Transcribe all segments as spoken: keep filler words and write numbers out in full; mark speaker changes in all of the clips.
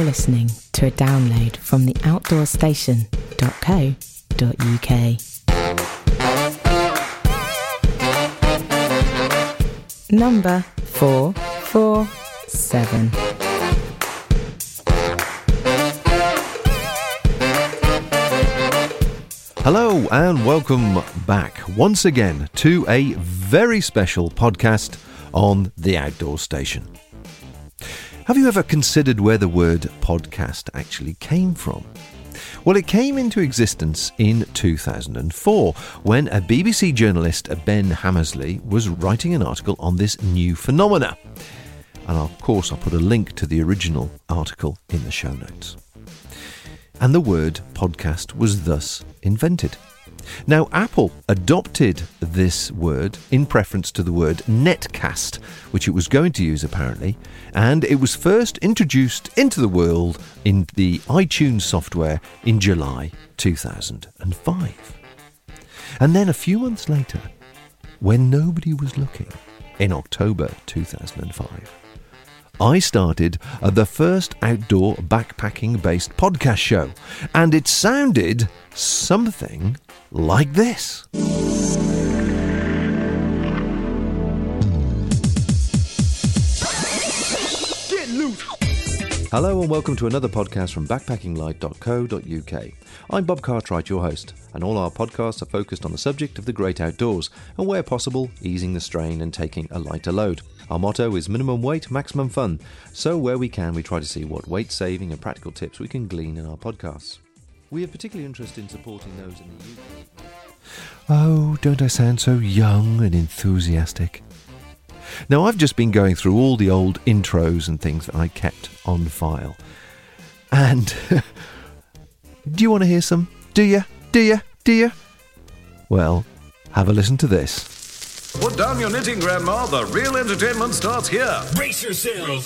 Speaker 1: listening to a download from the outdoor station dot co dot uk. Number four four seven.
Speaker 2: Hello and welcome back once again to a very special podcast on the Outdoor Station. Have you ever considered where the word podcast actually came from? Well, it came into existence in two thousand four when a B B C journalist, Ben Hammersley, was writing an article on this new phenomena. And of course, I'll put a link to the original article in the show notes. And the word podcast was thus invented. Now, Apple adopted this word in preference to the word netcast, which it was going to use apparently, and it was first introduced into the world in the iTunes software in July two thousand five. And then a few months later, when nobody was looking, in October two thousand five, I started uh, the first outdoor backpacking-based podcast show, and it sounded something like this. Get loose! Hello and welcome to another podcast from backpacking light dot co dot uk. I'm Bob Cartwright, your host, and all our podcasts are focused on the subject of the great outdoors, and where possible, easing the strain and taking a lighter load. Our motto is minimum weight, maximum fun, so where we can we try to see what weight saving and practical tips we can glean in our podcasts. We have particular interest in supporting those in the U K. Oh, don't I sound so young and enthusiastic? Now, I've just been going through all the old intros and things that I kept on file. And do you want to hear some? Do you? Do you? Do you? Well, have a listen to this.
Speaker 3: Put down your knitting, Grandma. The real entertainment starts here. Brace yourselves.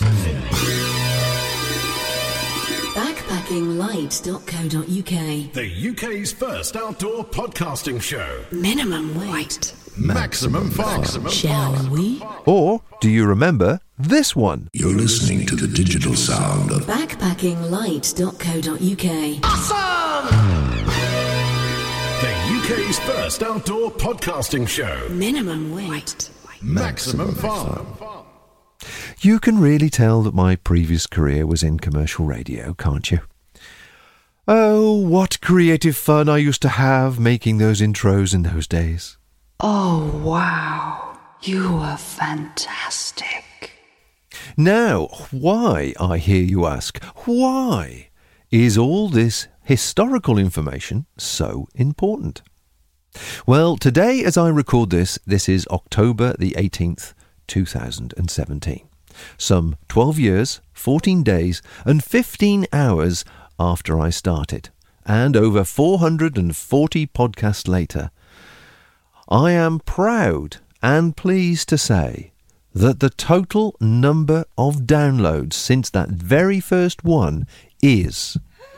Speaker 4: backpacking light dot co dot uk.
Speaker 3: The U K's first outdoor podcasting show.
Speaker 4: Minimum weight.
Speaker 3: Maximum fun. Maximum
Speaker 4: Shall
Speaker 3: fun.
Speaker 4: we?
Speaker 2: Or do you remember this one?
Speaker 5: You're listening to the digital sound of
Speaker 4: backpacking light dot co dot uk.
Speaker 3: Awesome! The U K's first outdoor podcasting show.
Speaker 4: Minimum weight.
Speaker 3: Maximum fun.
Speaker 2: You can really tell that my previous career was in commercial radio, can't you? Oh, what creative fun I used to have making those intros in those days.
Speaker 6: Oh, wow. You were fantastic.
Speaker 2: Now, why, I hear you ask, why is all this historical information so important? Well, today as I record this, this is October the eighteenth, two thousand seventeen. Some twelve years, fourteen days and fifteen hours after I started, and over four hundred forty podcasts later, I am proud and pleased to say that the total number of downloads since that very first one is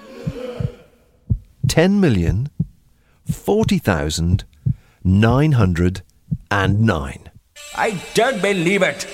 Speaker 2: ten million forty thousand nine hundred nine.
Speaker 7: I don't believe it.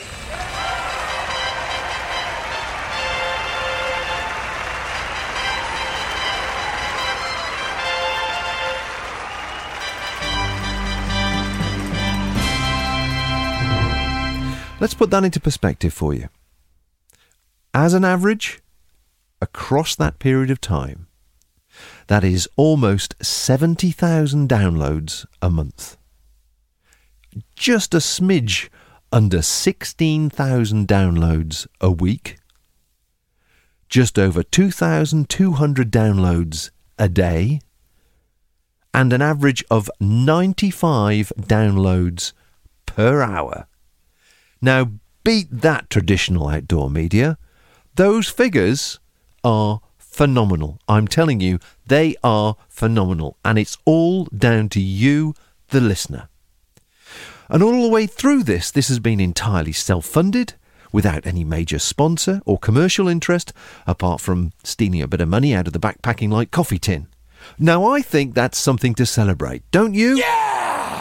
Speaker 2: Let's put that into perspective for you. As an average, across that period of time, that is almost seventy thousand downloads a month. Just a smidge under sixteen thousand downloads a week. Just over two thousand two hundred downloads a day. And an average of ninety-five downloads per hour. Now, beat that traditional outdoor media. Those figures are phenomenal. I'm telling you, they are phenomenal. And it's all down to you, the listener. And all the way through this, this has been entirely self-funded, without any major sponsor or commercial interest, apart from stealing a bit of money out of the Backpacking Light coffee tin. Now, I think that's something to celebrate, don't you?
Speaker 3: Yeah!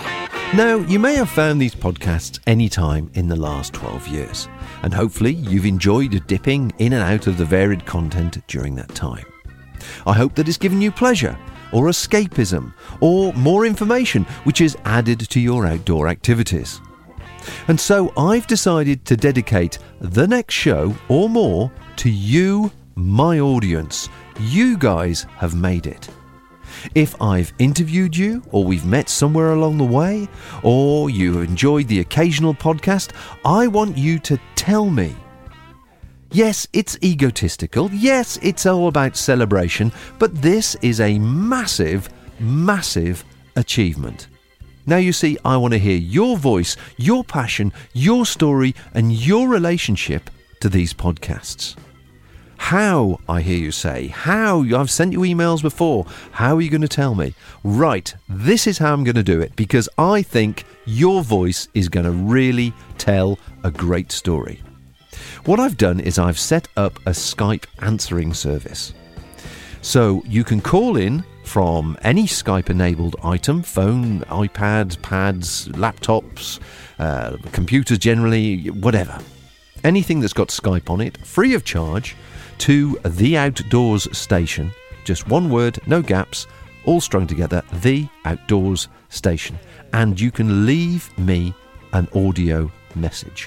Speaker 2: Now, you may have found these podcasts any time in the last twelve years, and hopefully you've enjoyed dipping in and out of the varied content during that time. I hope that it's given you pleasure, or escapism, or more information which is added to your outdoor activities. And so I've decided to dedicate the next show or more to you, my audience. You guys have made it. If I've interviewed you, or we've met somewhere along the way, or you enjoyed the occasional podcast, I want you to tell me. Yes, it's egotistical. Yes, it's all about celebration, but this is a massive, massive achievement. Now, you see, I want to hear your voice, your passion, your story, and your relationship to these podcasts. How, I hear you say, how? I've sent you emails before. How are you going to tell me? Right, this is how I'm going to do it, because I think your voice is going to really tell a great story. What I've done is I've set up a Skype answering service. So you can call in from any Skype-enabled item, phone, iPads, pads, laptops, uh, computers generally, whatever. Anything that's got Skype on it, free of charge, to The Outdoors Station. Just one word, no gaps, all strung together, The Outdoors Station. And you can leave me an audio message.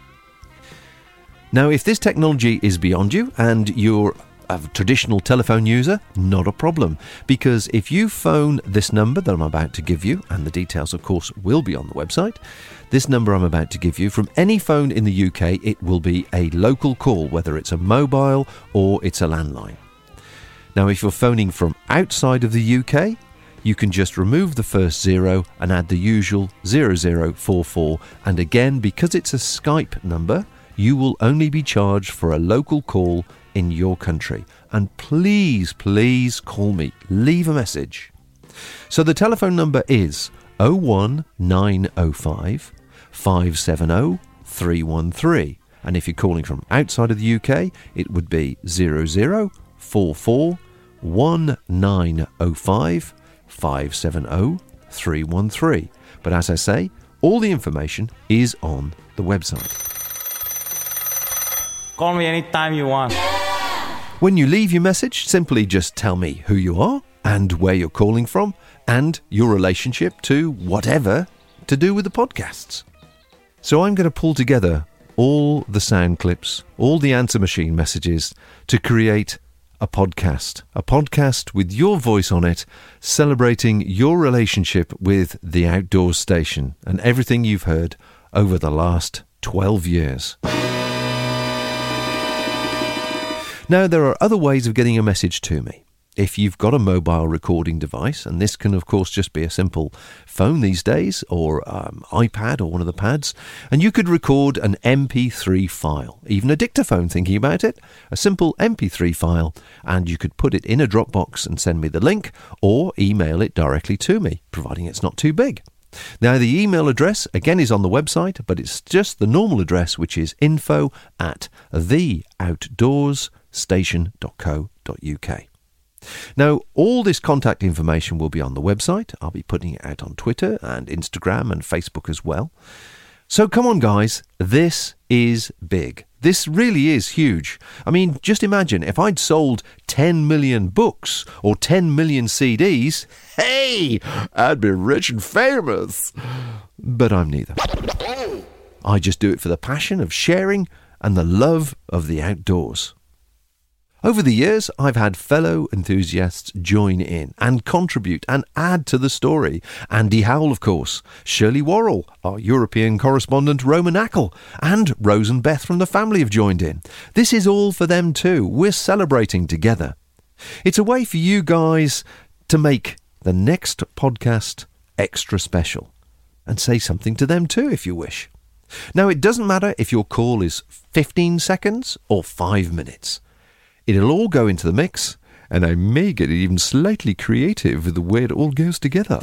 Speaker 2: Now, if this technology is beyond you and you're a traditional telephone user, not a problem, because if you phone this number that I'm about to give you, and the details of course will be on the website, this number I'm about to give you from any phone in the U K, it will be a local call, whether it's a mobile or it's a landline. Now, if you're phoning from outside of the U K, you can just remove the first zero and add the usual zero zero four four, and again, because it's a Skype number, you will only be charged for a local call in your country. And please, please call me. Leave a message. So the telephone number is oh one nine oh five, five seven oh, three one three. And if you're calling from outside of the U K, it would be zero zero four four, one nine oh five, five seven oh, three one three. But as I say, all the information is on the website.
Speaker 8: Call me anytime you want.
Speaker 2: When you leave your message, simply just tell me who you are and where you're calling from and your relationship to whatever to do with the podcasts. So I'm going to pull together all the sound clips, all the answer machine messages to create a podcast. A podcast with your voice on it, celebrating your relationship with the Outdoors Station and everything you've heard over the last twelve years. Now, there are other ways of getting a message to me. If you've got a mobile recording device, and this can of course just be a simple phone these days, or um, iPad or one of the pads, and you could record an M P three file, even a dictaphone thinking about it, a simple M P three file, and you could put it in a Dropbox and send me the link, or email it directly to me, providing it's not too big. Now, the email address, again, is on the website, but it's just the normal address, which is info at the outdoors station dot co dot uk. Now, all this contact information will be on the website. I'll be putting it out on Twitter and Instagram and Facebook as well. So come on, guys, this is big. This really is huge. I mean, just imagine if I'd sold ten million books or ten million C Ds, hey, I'd be rich and famous. But I'm neither. I just do it for the passion of sharing and the love of the outdoors. Over the years, I've had fellow enthusiasts join in and contribute and add to the story. Andy Howell, of course, Shirley Worrell, our European correspondent Roman Ackle, and Rose and Beth from the family have joined in. This is all for them too. We're celebrating together. It's a way for you guys to make the next podcast extra special and say something to them too if you wish. Now, it doesn't matter if your call is fifteen seconds or five minutes. It'll all go into the mix, and I may get even slightly creative with the way it all goes together.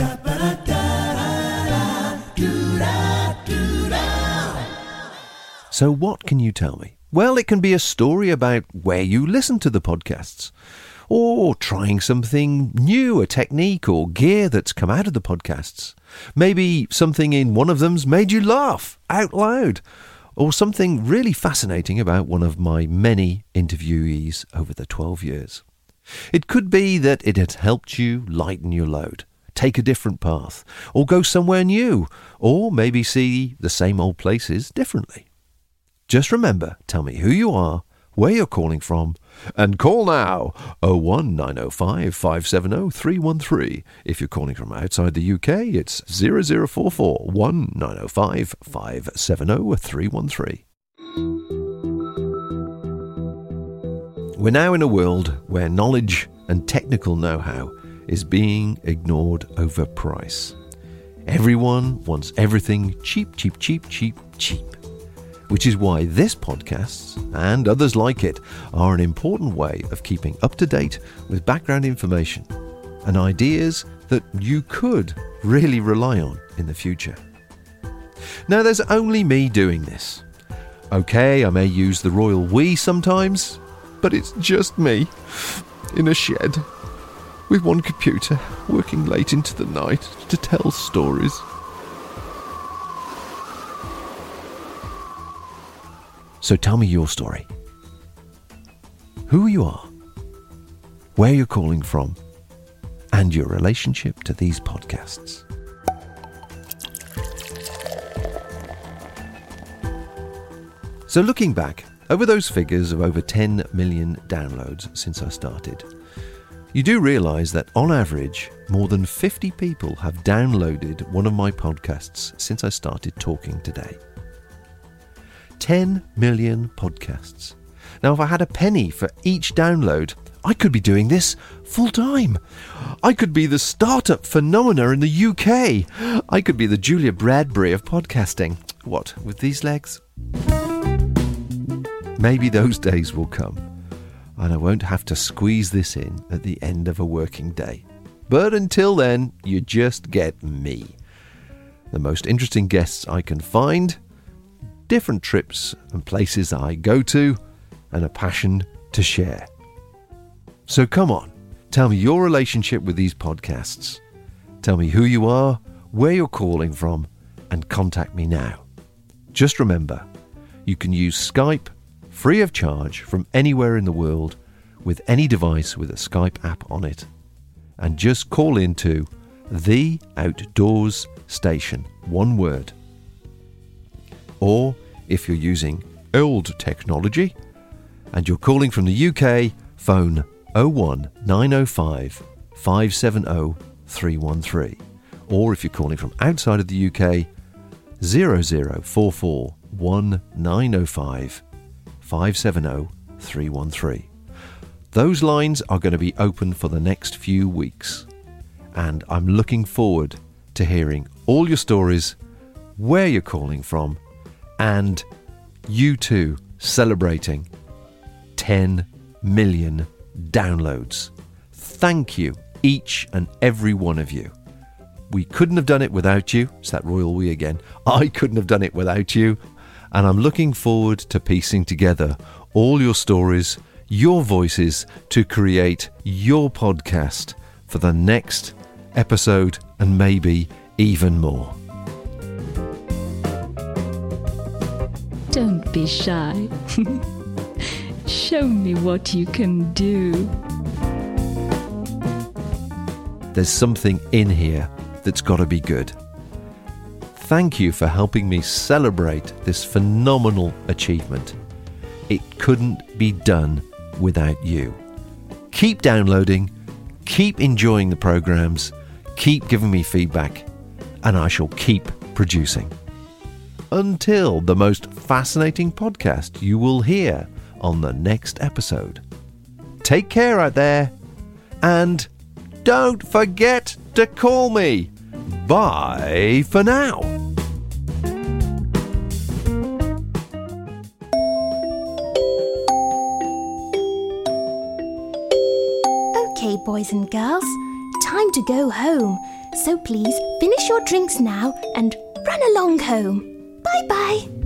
Speaker 2: So what can you tell me? Well, it can be a story about where you listen to the podcasts, or trying something new, a technique or gear that's come out of the podcasts. Maybe something in one of them's made you laugh out loud, or something really fascinating about one of my many interviewees over the twelve years. It could be that it had helped you lighten your load, take a different path, or go somewhere new, or maybe see the same old places differently. Just remember, tell me who you are, where you're calling from, and call now oh one nine oh five, five seven oh, three one three. If you're calling from outside the U K, it's zero zero four four, one nine oh five, five seven oh, three one three. We're now in a world where knowledge and technical know-how is being ignored over price. Everyone wants everything cheap, cheap, cheap, cheap, cheap. Which is why this podcast, and others like it, are an important way of keeping up to date with background information and ideas that you could really rely on in the future. Now, there's only me doing this. Okay, I may use the royal we sometimes, but it's just me, in a shed, with one computer, working late into the night to tell stories. So tell me your story. Who you are, where you're calling from, and your relationship to these podcasts. So looking back over those figures of over ten million downloads since I started, you do realise that on average, more than fifty people have downloaded one of my podcasts since I started talking today. ten million podcasts. Now, if I had a penny for each download, I could be doing this full time. I could be the startup phenomena in the U K. I could be the Julia Bradbury of podcasting. What, with these legs? Maybe those days will come, and I won't have to squeeze this in at the end of a working day. But until then, you just get me. The most interesting guests I can find, different trips and places I go to, and a passion to share. So come on, tell me your relationship with these podcasts. Tell me who you are, where you're calling from, and contact me now. Just remember, you can use Skype free of charge from anywhere in the world with any device with a Skype app on it. And just call into The Outdoors Station, one word. Or if you're using old technology and you're calling from the U K, phone oh one nine oh five, five seven oh, three one three. Or if you're calling from outside of the U K, zero zero four four, one nine oh five, five seven oh, three one three. Those lines are going to be open for the next few weeks, and I'm looking forward to hearing all your stories, where you're calling from, and you too celebrating ten million downloads. Thank you, each and every one of you. We couldn't have done it without you. It's that royal we again. I couldn't have done it without you. And I'm looking forward to piecing together all your stories, your voices, to create your podcast for the next episode and maybe even more.
Speaker 8: Don't be shy. Show me what you can do.
Speaker 2: There's something in here that's got to be good. Thank you for helping me celebrate this phenomenal achievement. It couldn't be done without you. Keep downloading, keep enjoying the programs, keep giving me feedback, and I shall keep producing. Until the most fascinating podcast you will hear on the next episode. Take care out there, and don't forget to call me. Bye for now.
Speaker 9: Okay, boys and girls, time to go home. So please finish your drinks now and run along home. Bye-bye.